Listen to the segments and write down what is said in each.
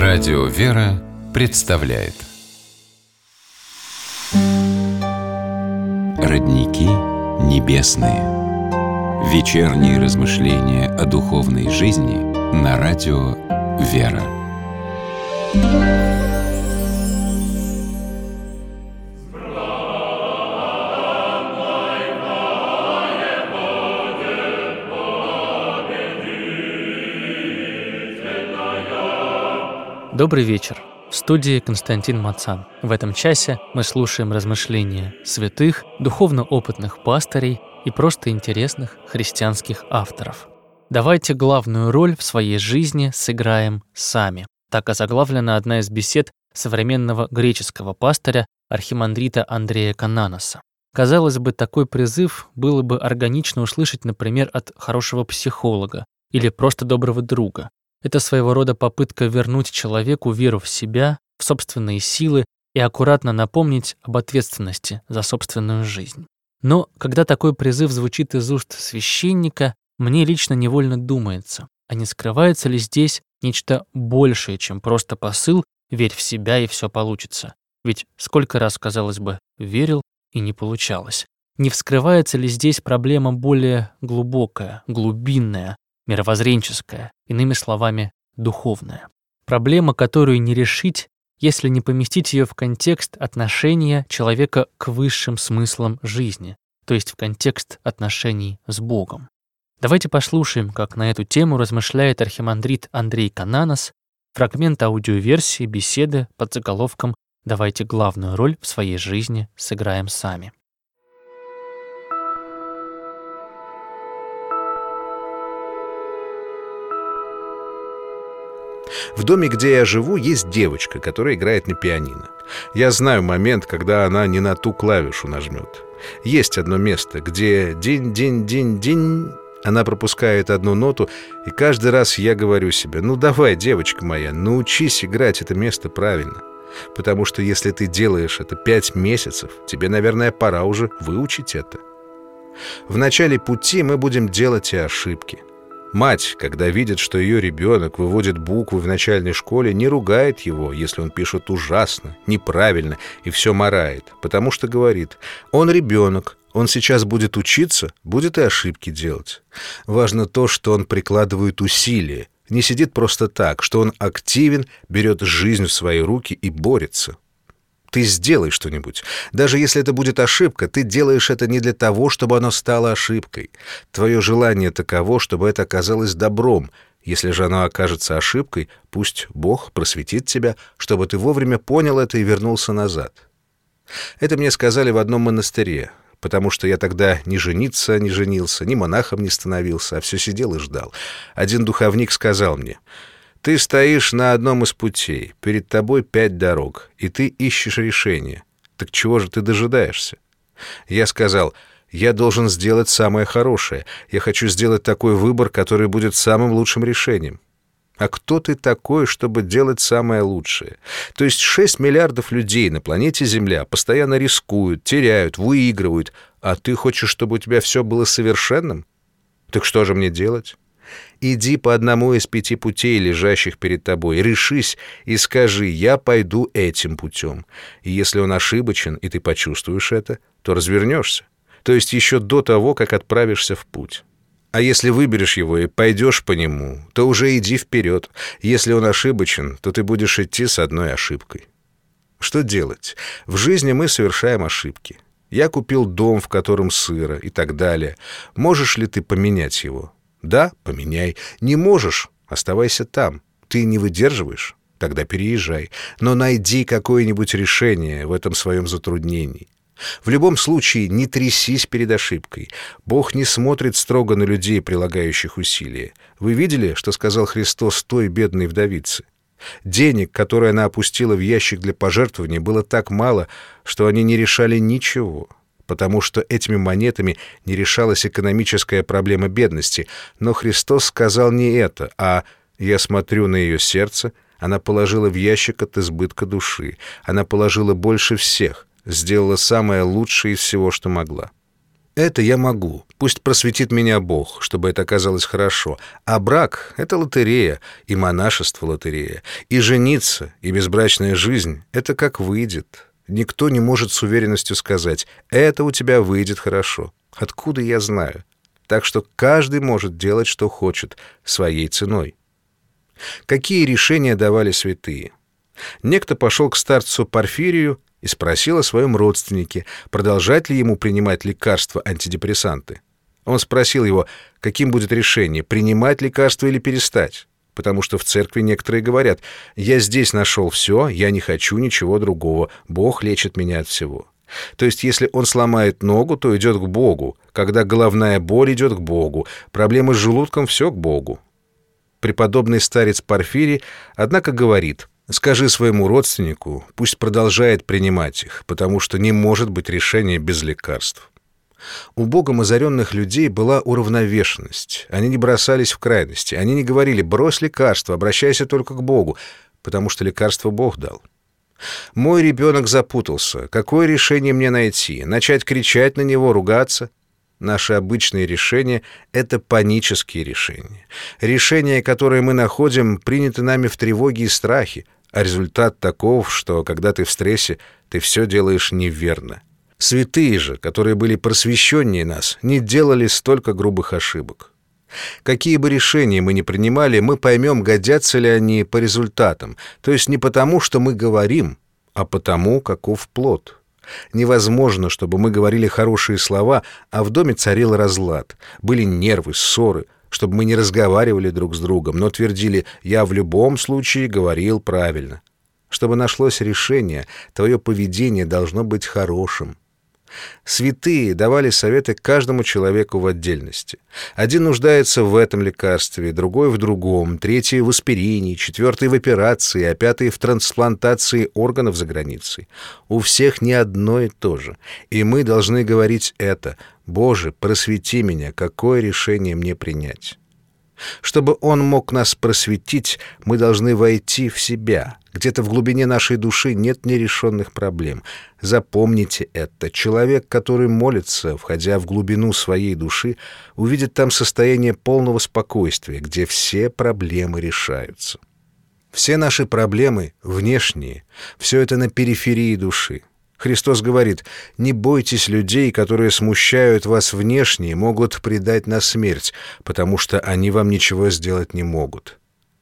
Радио «Вера» представляет Родники небесные. Вечерние размышления о духовной жизни на радио «Вера». Добрый вечер. В студии Константин Мацан. В этом часе мы слушаем размышления святых, духовно опытных пастырей и просто интересных христианских авторов. Давайте главную роль в своей жизни сыграем сами. Так озаглавлена одна из бесед современного греческого пастыря архимандрита Андрея Кананоса. Казалось бы, такой призыв было бы органично услышать, например, от хорошего психолога или просто доброго друга. Это своего рода попытка вернуть человеку веру в себя, в собственные силы и аккуратно напомнить об ответственности за собственную жизнь. Но когда такой призыв звучит из уст священника, мне лично невольно думается, а не скрывается ли здесь нечто большее, чем просто посыл «верь в себя и все получится». Ведь сколько раз, казалось бы, верил и не получалось. Не вскрывается ли здесь проблема более глубокая, глубинная, мировоззренческая, иными словами, духовная. Проблема, которую не решить, если не поместить ее в контекст отношения человека к высшим смыслам жизни, то есть в контекст отношений с Богом. Давайте послушаем, как на эту тему размышляет архимандрит Андрей Кананос, фрагмент аудиоверсии беседы под заголовком «Давайте главную роль в своей жизни сыграем сами». В доме, где я живу, есть девочка, которая играет на пианино. Я знаю момент, когда она не на ту клавишу нажмет. Есть одно место, где динь-динь-динь-динь, она пропускает одну ноту, и каждый раз я говорю себе: ну давай, девочка моя, научись играть это место правильно. Потому что если ты делаешь это 5 месяцев, тебе, наверное, пора уже выучить это. В начале пути мы будем делать и ошибки. Мать, когда видит, что ее ребенок выводит буквы в начальной школе, не ругает его, если он пишет ужасно, неправильно и все марает, потому что говорит: он ребенок, он сейчас будет учиться, будет и ошибки делать. Важно то, что он прикладывает усилия, не сидит просто так, что он активен, берет жизнь в свои руки и борется. Ты сделай что-нибудь. Даже если это будет ошибка, ты делаешь это не для того, чтобы оно стало ошибкой. Твое желание таково, чтобы это оказалось добром. Если же оно окажется ошибкой, пусть Бог просветит тебя, чтобы ты вовремя понял это и вернулся назад. Это мне сказали в одном монастыре, потому что я тогда ни жениться не женился, ни монахом не становился, а все сидел и ждал. Один духовник сказал мне: ты стоишь на одном из путей, перед тобой 5 дорог, и ты ищешь решение. Так чего же ты дожидаешься? Я сказал: я должен сделать самое хорошее. Я хочу сделать такой выбор, который будет самым лучшим решением. А кто ты такой, чтобы делать самое лучшее? То есть 6 миллиардов людей на планете Земля постоянно рискуют, теряют, выигрывают, а ты хочешь, чтобы у тебя все было совершенным? Так что же мне делать? Иди по одному из 5 путей, лежащих перед тобой, решись и скажи: я пойду этим путем. И если он ошибочен, и ты почувствуешь это, то развернешься. То есть еще до того, как отправишься в путь. А если выберешь его и пойдешь по нему, то уже иди вперед. Если он ошибочен, то ты будешь идти с одной ошибкой. Что делать? В жизни мы совершаем ошибки. Я купил дом, в котором сыро, и так далее. Можешь ли ты поменять его? Да, поменяй. Не можешь — оставайся там. Ты не выдерживаешь — тогда переезжай. Но найди какое-нибудь решение в этом своем затруднении. В любом случае, не трясись перед ошибкой. Бог не смотрит строго на людей, прилагающих усилия. Вы видели, что сказал Христос той бедной вдовице? Денег, которые она опустила в ящик для пожертвований, было так мало, что они не решали ничего. Потому что этими монетами не решалась экономическая проблема бедности. Но Христос сказал не это, а «я смотрю на ее сердце, она положила в ящик от избытка души, она положила больше всех, сделала самое лучшее из всего, что могла». Это я могу. Пусть просветит меня Бог, чтобы это оказалось хорошо. А брак — это лотерея, и монашество — лотерея. И жениться, и безбрачная жизнь — это как выйдет. Никто не может с уверенностью сказать: это у тебя выйдет хорошо. Откуда я знаю? Так что каждый может делать, что хочет, своей ценой. Какие решения давали святые? Некто пошел к старцу Порфирию и спросил о своем родственнике, продолжать ли ему принимать лекарства-антидепрессанты. Он спросил его, каким будет решение, принимать лекарства или перестать. Потому что в церкви некоторые говорят: «Я здесь нашел все, я не хочу ничего другого, Бог лечит меня от всего». То есть, если он сломает ногу, то идет к Богу. Когда головная боль, идет к Богу. Проблемы с желудком — все к Богу. Преподобный старец Порфирий, однако, говорит: «Скажи своему родственнику, пусть продолжает принимать их, потому что не может быть решения без лекарств». У Богом озаренных людей была уравновешенность. Они не бросались в крайности. Они не говорили: «Брось лекарство, обращайся только к Богу», потому что лекарство Бог дал. Мой ребенок запутался. Какое решение мне найти? Начать кричать на него, ругаться? Наши обычные решения — это панические решения. Решения, которые мы находим, приняты нами в тревоге и страхе, а результат таков, что, когда ты в стрессе, ты все делаешь неверно. Святые же, которые были просвещеннее нас, не делали столько грубых ошибок. Какие бы решения мы ни принимали, мы поймем, годятся ли они по результатам, то есть не потому, что мы говорим, а потому, каков плод. Невозможно, чтобы мы говорили хорошие слова, а в доме царил разлад, были нервы, ссоры, чтобы мы не разговаривали друг с другом, но твердили: «Я в любом случае говорил правильно». Чтобы нашлось решение, твое поведение должно быть хорошим. Святые давали советы каждому человеку в отдельности. Один нуждается в этом лекарстве, другой в другом, третий в аспирине, четвертый в операции, а пятый в трансплантации органов за границей. У всех не одно и то же. И мы должны говорить это: «Боже, просвети меня, какое решение мне принять». Чтобы Он мог нас просветить, мы должны войти в себя. Где-то в глубине нашей души нет нерешенных проблем. Запомните это. Человек, который молится, входя в глубину своей души, увидит там состояние полного спокойствия, где все проблемы решаются. Все наши проблемы внешние, все это на периферии души. Христос говорит: «Не бойтесь людей, которые смущают вас внешне и могут предать на смерть, потому что они вам ничего сделать не могут».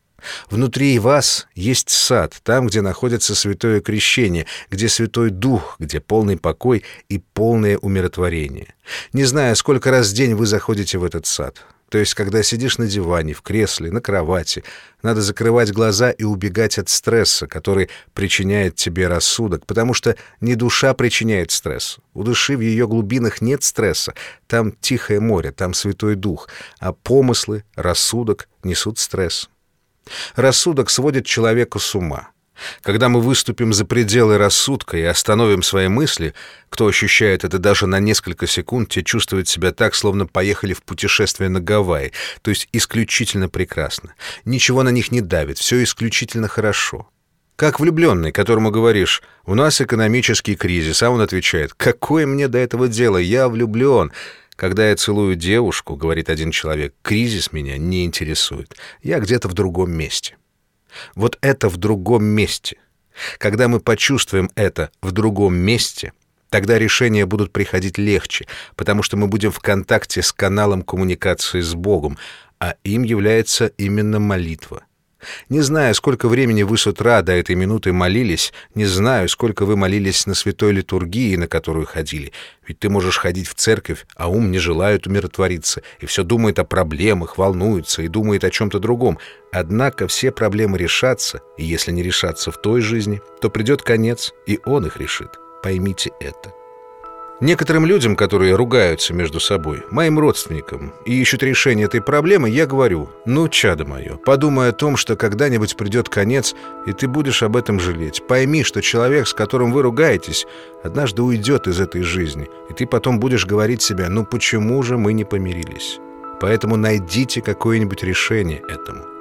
Внутри вас есть сад, там, где находится святое крещение, где Святой Дух, где полный покой и полное умиротворение. Не знаю, сколько раз в день вы заходите в этот сад. То есть, когда сидишь на диване, в кресле, на кровати, надо закрывать глаза и убегать от стресса, который причиняет тебе рассудок, потому что не душа причиняет стресс. У души в ее глубинах нет стресса, там тихое море, там Святой Дух, а помыслы, рассудок несут стресс. Рассудок сводит человека с ума. Когда мы выступим за пределы рассудка и остановим свои мысли, кто ощущает это даже на несколько секунд, те чувствуют себя так, словно поехали в путешествие на Гавайи, то есть исключительно прекрасно. Ничего на них не давит, все исключительно хорошо. Как влюбленный, которому говоришь: «У нас экономический кризис», а он отвечает: «Какое мне до этого дело, я влюблен». «Когда я целую девушку, — говорит один человек, — кризис меня не интересует, я где-то в другом месте». Вот это в другом месте. Когда мы почувствуем это в другом месте, тогда решения будут приходить легче, потому что мы будем в контакте с каналом коммуникации с Богом, а им является именно молитва. Не знаю, сколько времени вы с утра до этой минуты молились, не знаю, сколько вы молились на святой литургии, на которую ходили. Ведь ты можешь ходить в церковь, а ум не желает умиротвориться, и все думает о проблемах, волнуется и думает о чем-то другом. Однако все проблемы решатся, и если не решатся в той жизни, то придет конец, и Он их решит. Поймите это. Некоторым людям, которые ругаются между собой, моим родственникам, и ищут решение этой проблемы, я говорю: «Ну, чадо мое, подумай о том, что когда-нибудь придет конец, и ты будешь об этом жалеть. Пойми, что человек, с которым вы ругаетесь, однажды уйдет из этой жизни, и ты потом будешь говорить себе: ну почему же мы не помирились? Поэтому найдите какое-нибудь решение этому».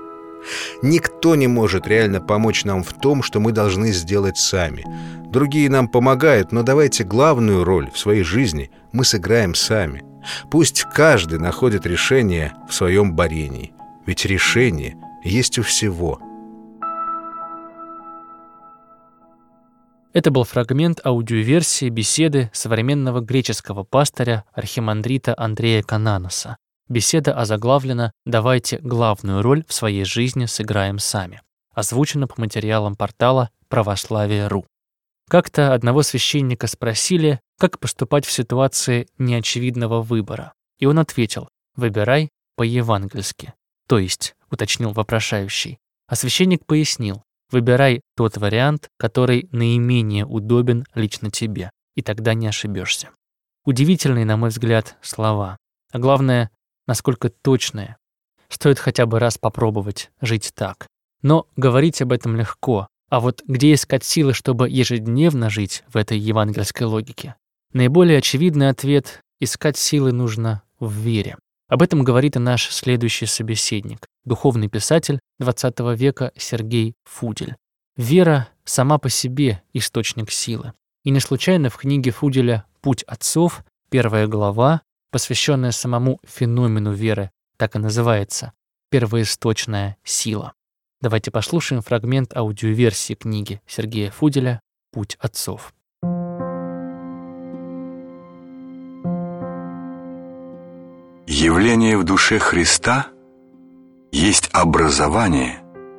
Никто не может реально помочь нам в том, что мы должны сделать сами. Другие нам помогают, но давайте главную роль в своей жизни мы сыграем сами. Пусть каждый находит решение в своем борении. Ведь решение есть у всего. Это был фрагмент аудиоверсии беседы современного греческого пастыря архимандрита Андрея Кананоса. Беседа озаглавлена «Давайте главную роль в своей жизни сыграем сами». Озвучена по материалам портала Православие.ру. Как-то одного священника спросили, как поступать в ситуации неочевидного выбора. И он ответил: «Выбирай по-евангельски». То есть, уточнил вопрошающий. А священник пояснил: «Выбирай тот вариант, который наименее удобен лично тебе, и тогда не ошибешься». Удивительные, на мой взгляд, слова. А главное, насколько точные. Стоит хотя бы раз попробовать жить так. Но говорить об этом легко. А вот где искать силы, чтобы ежедневно жить в этой евангельской логике? Наиболее очевидный ответ – искать силы нужно в вере. Об этом говорит и наш следующий собеседник, духовный писатель XX века Сергей Фудель. Вера сама по себе – источник силы. И не случайно в книге Фуделя «Путь отцов» 1 глава, посвященная самому феномену веры, так и называется «Первоисточная сила». Давайте послушаем фрагмент аудиоверсии книги Сергея Фуделя «Путь отцов». Явление в душе Христа есть образование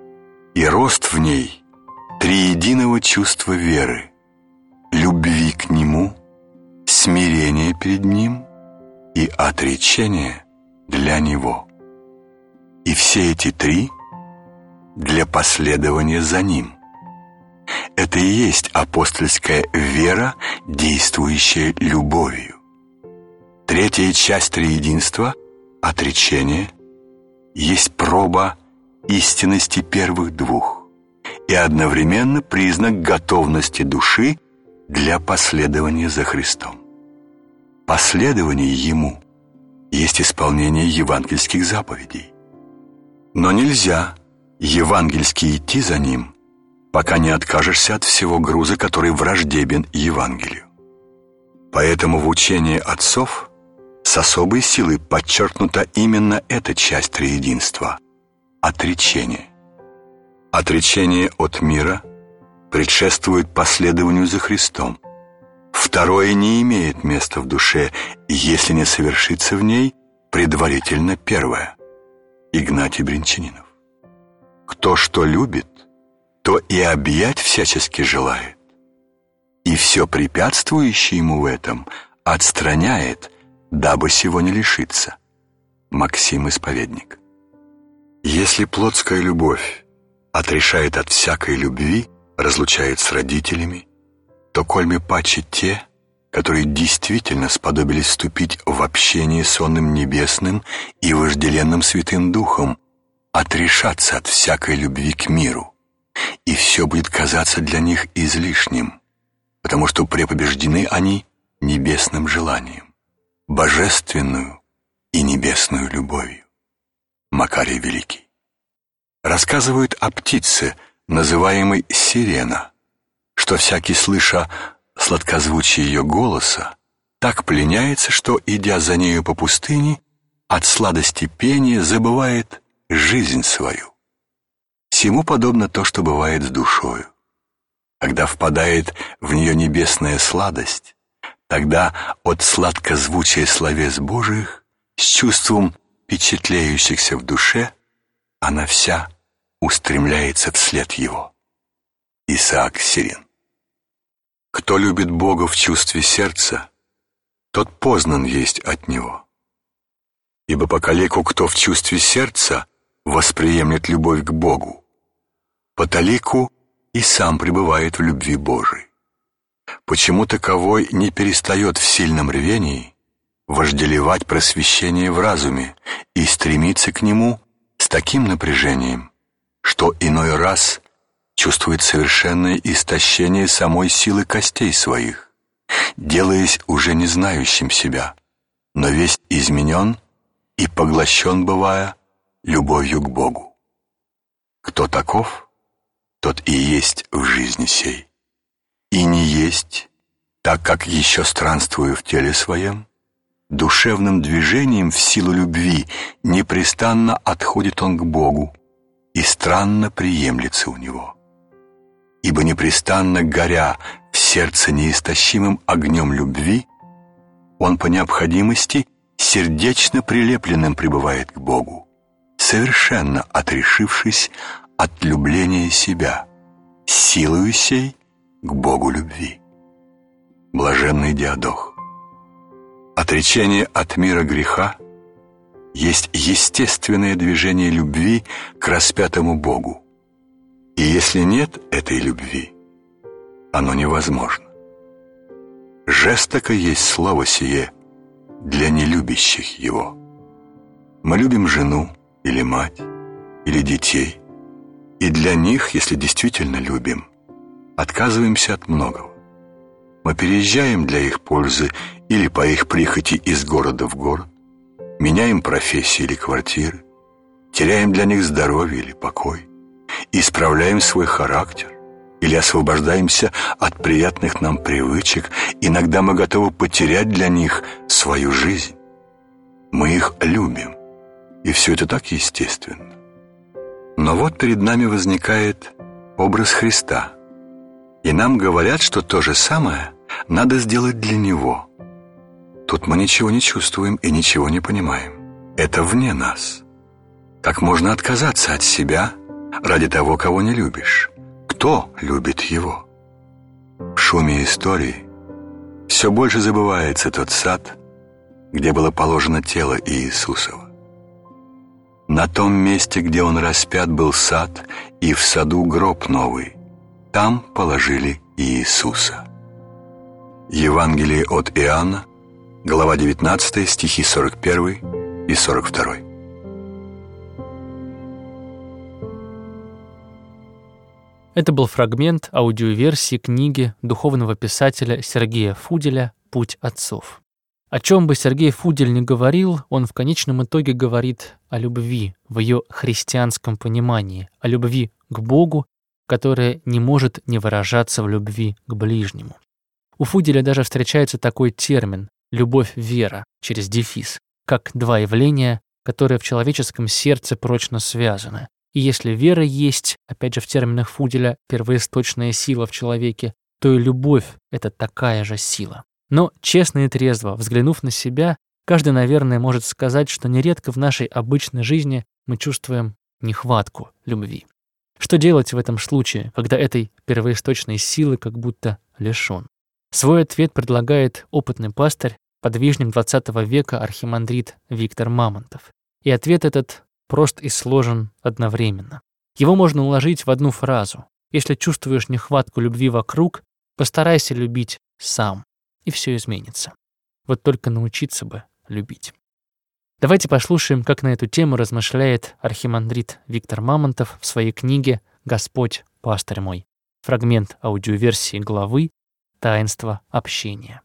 и рост в ней триединого чувства веры, любви к Нему, смирения перед Ним и отречение для Него. И все эти три для последования за Ним. Это и есть апостольская вера, действующая любовью. Третья часть триединства, отречение, есть проба истинности первых двух и одновременно признак готовности души для последования за Христом. Последование Ему есть исполнение евангельских заповедей. Но нельзя евангельски идти за Ним, пока не откажешься от всего груза, который враждебен Евангелию. Поэтому в учении отцов с особой силой подчеркнута именно эта часть триединства – отречение. Отречение от мира предшествует последованию за Христом. Второе не имеет места в душе, если не совершится в ней предварительно первое. Игнатий Брянчанинов. Кто что любит, то и объять всячески желает, и все препятствующее ему в этом отстраняет, дабы сего не лишиться. Максим Исповедник. Если плотская любовь отрешает от всякой любви, разлучает с родителями, то кольми паче те, которые действительно сподобились вступить в общение с онным небесным и вожделенным Святым Духом, отрешаться от всякой любви к миру, и все будет казаться для них излишним, потому что препобеждены они небесным желанием, божественную и небесную любовью. Макарий Великий. Рассказывают о птице, называемой сирена, что всякий, слыша сладкозвучие ее голоса, так пленяется, что, идя за нею по пустыне, от сладости пения забывает жизнь свою. Сему подобно то, что бывает с душою. Когда впадает в нее небесная сладость, тогда от сладкозвучия словес Божиих с чувством впечатляющихся в душе она вся устремляется вслед его. Исаак Сирин. Кто любит Бога в чувстве сердца, тот познан есть от Него. Ибо покалеку, кто в чувстве сердца восприемлет любовь к Богу, потолику и сам пребывает в любви Божией. Почему таковой не перестает в сильном рвении вожделевать просвещение в разуме и стремиться к нему с таким напряжением, что иной раз чувствует совершенное истощение самой силы костей своих, делаясь уже не знающим себя, но весь изменен и поглощен, бывая, любовью к Богу. кто таков, тот и есть в жизни сей. И не есть, так как еще странствую в теле своем, душевным движением в силу любви непрестанно отходит он к Богу и странно приемлется у Него. Ибо непрестанно горя в сердце неистощимым огнем любви, он по необходимости сердечно прилепленным пребывает к Богу, совершенно отрешившись от любления себя, силою сей к Богу любви. Блаженный Диадох. Отречение от мира греха есть естественное движение любви к распятому Богу. И если нет этой любви, оно невозможно. Жестоко есть слово сие для нелюбящих его. Мы любим жену или мать, или детей, и для них, если действительно любим, отказываемся от многого. Мы переезжаем для их пользы или по их прихоти из города в город, меняем профессии или квартиры, теряем для них здоровье или покой, исправляем свой характер или освобождаемся от приятных нам привычек. Иногда мы готовы потерять для них свою жизнь. Мы их любим, и все это так естественно. Но вот перед нами возникает образ Христа, и нам говорят, что то же самое надо сделать для Него. Тут мы ничего не чувствуем и ничего не понимаем. Это вне нас. Как можно отказаться от себя ради того, кого не любишь? Кто любит Его? В шуме истории все больше забывается тот сад, где было положено тело Иисусова. На том месте, где Он распят, был сад, и в саду гроб новый. Там положили Иисуса. Евангелие от Иоанна, глава 19, стихи 41 и 42. Это был фрагмент аудиоверсии книги духовного писателя Сергея Фуделя «Путь отцов». О чем бы Сергей Фудель ни говорил, он в конечном итоге говорит о любви в ее христианском понимании, о любви к Богу, которая не может не выражаться в любви к ближнему. У Фуделя даже встречается такой термин «любовь-вера» через дефис, как два явления, которые в человеческом сердце прочно связаны. И если вера есть, опять же в терминах Фуделя, первоисточная сила в человеке, то и любовь — это такая же сила. Но честно и трезво, взглянув на себя, каждый, наверное, может сказать, что нередко в нашей обычной жизни мы чувствуем нехватку любви. Что делать в этом случае, когда этой первоисточной силы как будто лишен? Свой ответ предлагает опытный пастырь, подвижник XX века архимандрит Виктор Мамонтов. И ответ этот прост и сложен одновременно. Его можно уложить в одну фразу. Если чувствуешь нехватку любви вокруг, постарайся любить сам, и все изменится. Вот только научиться бы любить. Давайте послушаем, как на эту тему размышляет архимандрит Виктор Мамонтов в своей книге «Господь, пастырь мой». Фрагмент аудиоверсии главы «Таинство общения».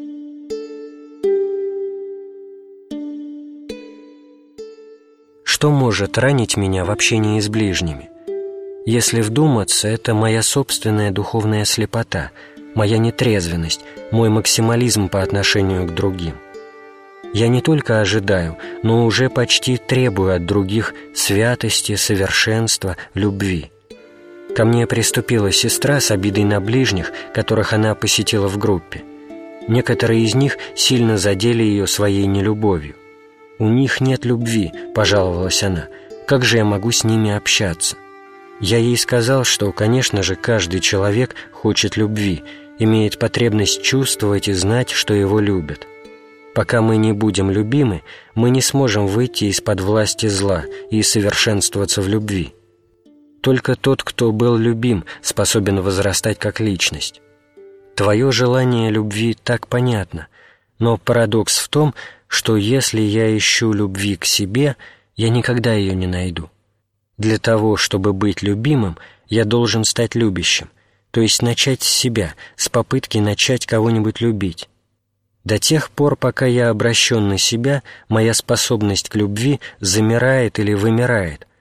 Что может ранить меня в общении с ближними? Если вдуматься, это моя собственная духовная слепота, моя нетрезвенность, мой максимализм по отношению к другим. Я не только ожидаю, но уже почти требую от других святости, совершенства, любви. Ко мне приступила сестра с обидой на ближних, которых она посетила в группе. Некоторые из них сильно задели ее своей нелюбовью. «У них нет любви», — пожаловалась она. «Как же я могу с ними общаться?» Я ей сказал, что, конечно же, каждый человек хочет любви, имеет потребность чувствовать и знать, что его любят. Пока мы не будем любимы, мы не сможем выйти из-под власти зла и совершенствоваться в любви. Только тот, кто был любим, способен возрастать как личность. Твое желание любви так понятно, но парадокс в том, что если я ищу любви к себе, я никогда ее не найду. Для того, чтобы быть любимым, я должен стать любящим, то есть начать с себя, с попытки начать кого-нибудь любить. До тех пор, пока я обращен на себя, моя способность к любви замирает или вымирает.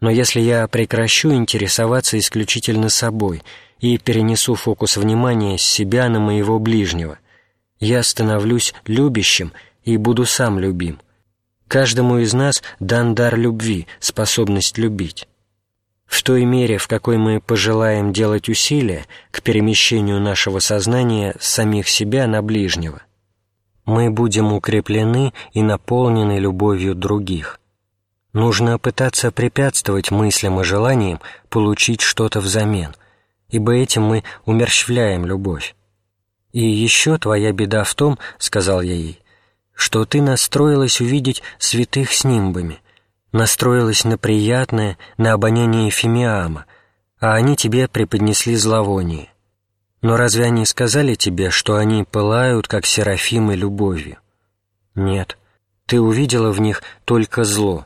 Но если я прекращу интересоваться исключительно собой и перенесу фокус внимания с себя на моего ближнего, я становлюсь любящим и буду сам любим. Каждому из нас дан дар любви, способность любить. В той мере, в какой мы пожелаем делать усилия к перемещению нашего сознания с самих себя на ближнего, мы будем укреплены и наполнены любовью других. Нужно пытаться препятствовать мыслям и желаниям получить что-то взамен, ибо этим мы умерщвляем любовь. «И еще твоя беда в том, — сказал я ей, — что ты настроилась увидеть святых с нимбами, настроилась на приятное, на обоняние фимиама, а они тебе преподнесли зловоние. Но разве они сказали тебе, что они пылают, как серафимы, любовью? Нет, ты увидела в них только зло.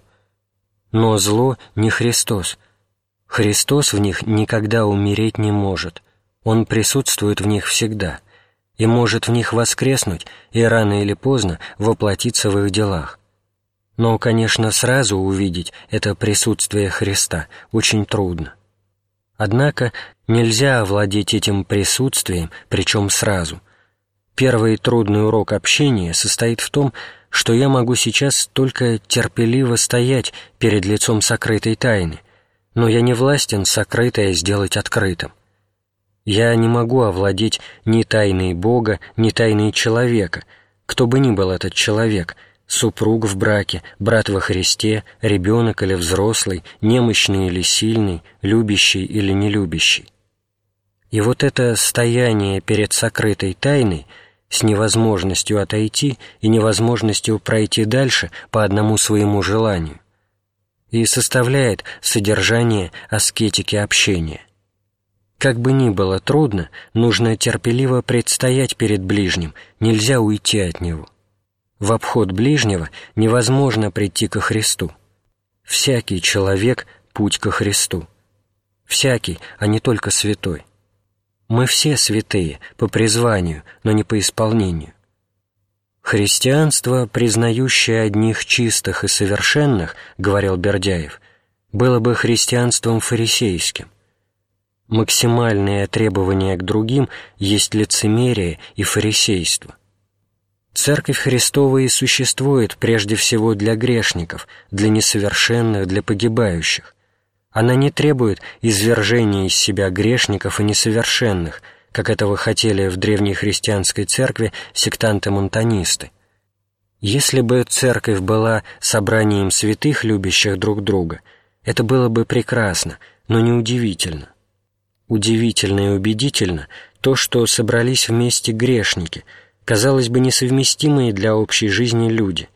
Но зло не Христос. Христос в них никогда умереть не может. Он присутствует в них всегда и может в них воскреснуть и рано или поздно воплотиться в их делах. Но, конечно, сразу увидеть это присутствие Христа очень трудно. Однако нельзя овладеть этим присутствием, причем сразу. Первый трудный урок общения состоит в том, что я могу сейчас только терпеливо стоять перед лицом сокрытой тайны, но я не властен сокрытое сделать открытым. Я не могу овладеть ни тайной Бога, ни тайной человека, кто бы ни был этот человек, супруг в браке, брат во Христе, ребенок или взрослый, немощный или сильный, любящий или нелюбящий. И вот это стояние перед сокрытой тайной с невозможностью отойти и невозможностью пройти дальше по одному своему желанию и составляет содержание аскетики общения. Как бы ни было трудно, нужно терпеливо предстоять перед ближним, нельзя уйти от него. В обход ближнего невозможно прийти ко Христу. Всякий человек — путь ко Христу. Всякий, а не только святой. Мы все святые по призванию, но не по исполнению. «Христианство, признающее одних чистых и совершенных, — говорил Бердяев, — было бы христианством фарисейским. Максимальное требование к другим есть лицемерие и фарисейство. Церковь Христова и существует прежде всего для грешников, для несовершенных, для погибающих. Она не требует извержения из себя грешников и несовершенных, как этого хотели в древней христианской церкви сектанты-монтанисты. Если бы церковь была собранием святых, любящих друг друга, это было бы прекрасно, но не удивительно. Удивительно и убедительно то, что собрались вместе грешники, казалось бы, несовместимые для общей жизни люди.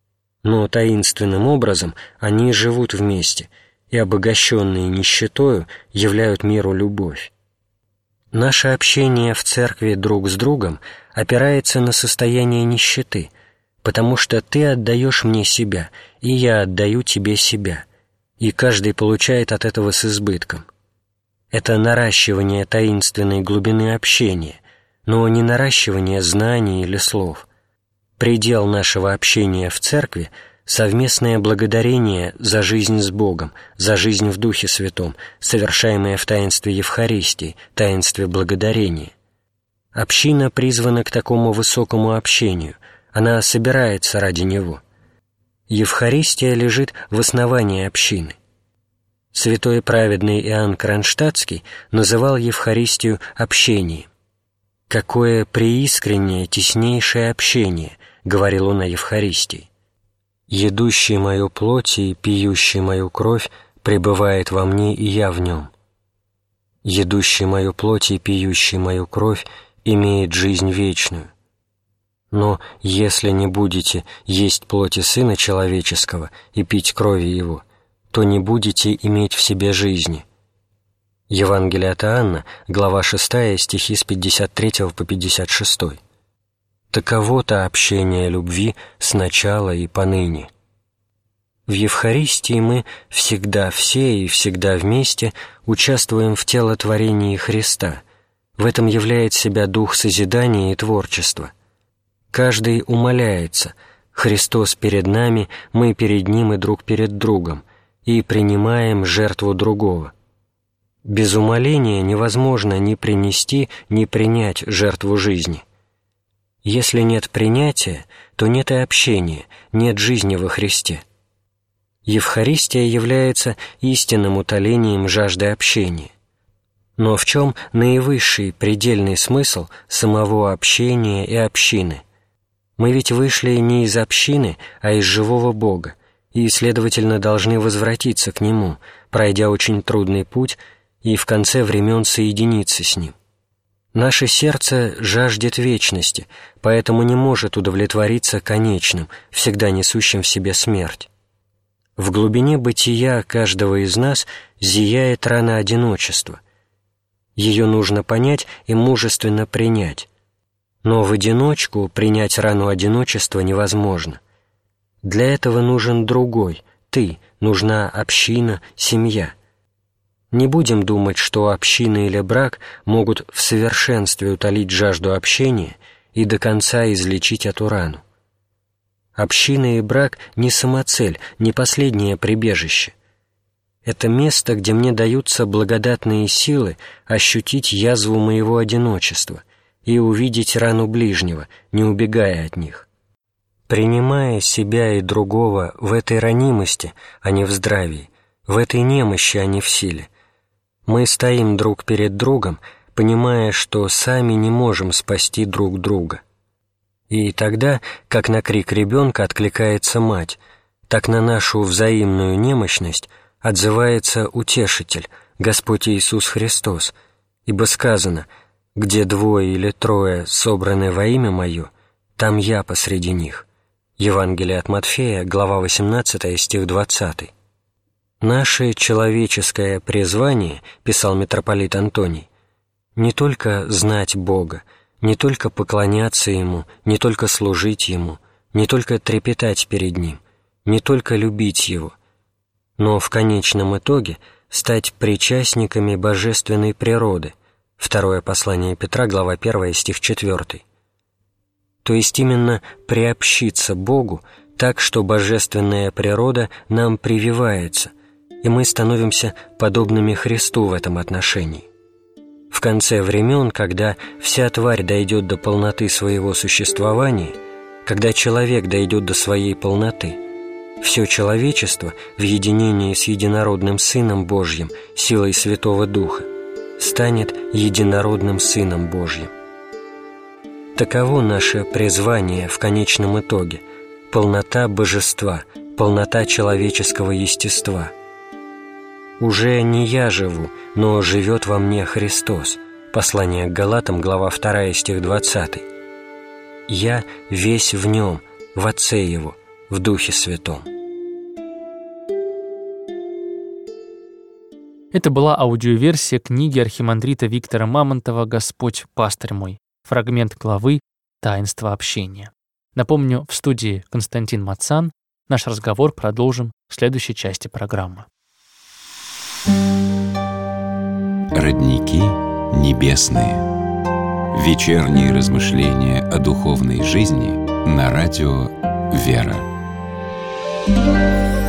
Но таинственным образом они живут вместе и, обогащенные нищетою, являют миру любовь. Наше общение в церкви друг с другом опирается на состояние нищеты, потому что ты отдаешь мне себя, и я отдаю тебе себя, и каждый получает от этого с избытком. Это наращивание таинственной глубины общения, но не наращивание знаний или слов. Предел нашего общения в церкви — совместное благодарение за жизнь с Богом, за жизнь в Духе Святом, совершаемое в таинстве Евхаристии, таинстве благодарения. Община призвана к такому высокому общению, она собирается ради него. Евхаристия лежит в основании общины. Святой праведный Иоанн Кронштадтский называл Евхаристию общением. «Какое преискреннее, теснейшее общение», — говорил он о Евхаристии. «Едущий мою плоть и пьющий мою кровь пребывает во мне, и я в нем. Едущий мою плоть и пьющий мою кровь имеет жизнь вечную. Но если не будете есть плоти Сына Человеческого и пить крови Его, то не будете иметь в себе жизни». Евангелие от Иоанна, глава 6, стихи с 53 по 56. Таково-то общение любви сначала и поныне. В Евхаристии мы всегда все и всегда вместе участвуем в телотворении Христа. В этом являет себя дух созидания и творчества. Каждый умоляется: Христос перед нами, мы перед Ним и друг перед другом, и принимаем жертву другого. Без умоления невозможно ни принести, ни принять жертву жизни. Если нет принятия, то нет и общения, нет жизни во Христе. Евхаристия является истинным утолением жажды общения. Но в чем наивысший предельный смысл самого общения и общины? Мы ведь вышли не из общины, а из живого Бога, и, следовательно, должны возвратиться к Нему, пройдя очень трудный путь, и в конце времен соединиться с Ним. Наше сердце жаждет вечности, поэтому не может удовлетвориться конечным, всегда несущим в себе смерть. В глубине бытия каждого из нас зияет рана одиночества. Ее нужно понять и мужественно принять. Но в одиночку принять рану одиночества невозможно. Для этого нужен другой, ты, нужна община, семья. Не будем думать, что община или брак могут в совершенстве утолить жажду общения и до конца излечить эту рану. Община и брак не самоцель, не последнее прибежище. Это место, где мне даются благодатные силы ощутить язву моего одиночества и увидеть рану ближнего, не убегая от них. Принимая себя и другого в этой ранимости, а не в здравии, в этой немощи, а не в силе, мы стоим друг перед другом, понимая, что сами не можем спасти друг друга. И тогда, как на крик ребенка откликается мать, так на нашу взаимную немощность отзывается Утешитель, Господь Иисус Христос, ибо сказано: «Где двое или трое собраны во имя Мое, там Я посреди них». Евангелие от Матфея, глава 18, стих 20. «Наше человеческое призвание, — писал митрополит Антоний, — не только знать Бога, не только поклоняться Ему, не только служить Ему, не только трепетать перед Ним, не только любить Его, но в конечном итоге стать причастниками божественной природы». Второе послание Петра, глава 1, стих 4. То есть именно приобщиться Богу так, что божественная природа нам прививается, и мы становимся подобными Христу в этом отношении. В конце времен, когда вся тварь дойдет до полноты своего существования, когда человек дойдет до своей полноты, все человечество в единении с единородным Сыном Божьим, силой Святого Духа, станет единородным Сыном Божьим. Таково наше призвание в конечном итоге – полнота божества, полнота человеческого естества. «Уже не я живу, но живет во мне Христос». Послание к Галатам, глава 2, стих 20. «Я весь в Нем, в Отце Его, в Духе Святом». Это была аудиоверсия книги архимандрита Виктора Мамонтова «Господь, пастырь мой», фрагмент главы «Таинство общения». Напомню, в студии Константин Мацан. Наш разговор продолжим в следующей части программы. Родники небесные. Вечерние размышления о духовной жизни на радио «Вера».